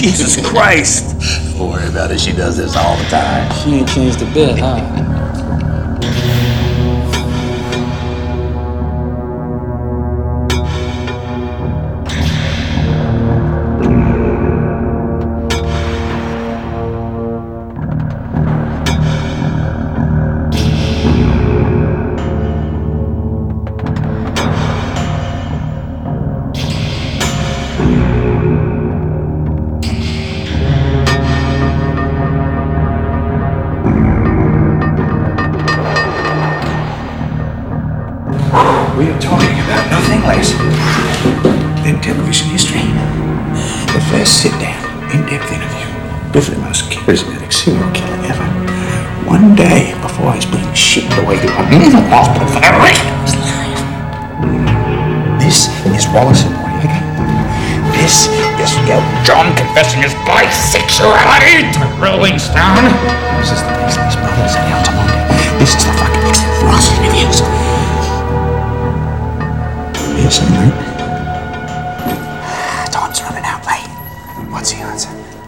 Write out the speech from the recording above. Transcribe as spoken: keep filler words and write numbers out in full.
Jesus Christ. Don't worry about it. She does this all the time. She ain't changed a bit, huh? We are talking about nothing less than television history. The first sit-down, in-depth interview with the most charismatic serial killer ever. One day before he's being shipped away to a mental hospital for the rest of his life. This is Wallace and Noriega. This is Elton John confessing his bisexuality to Rolling Stone. This is the Beasley's Brothers in Altamont. This is the fucking Ross interviews. Yes, mate. Time's running out, mate. What's the answer?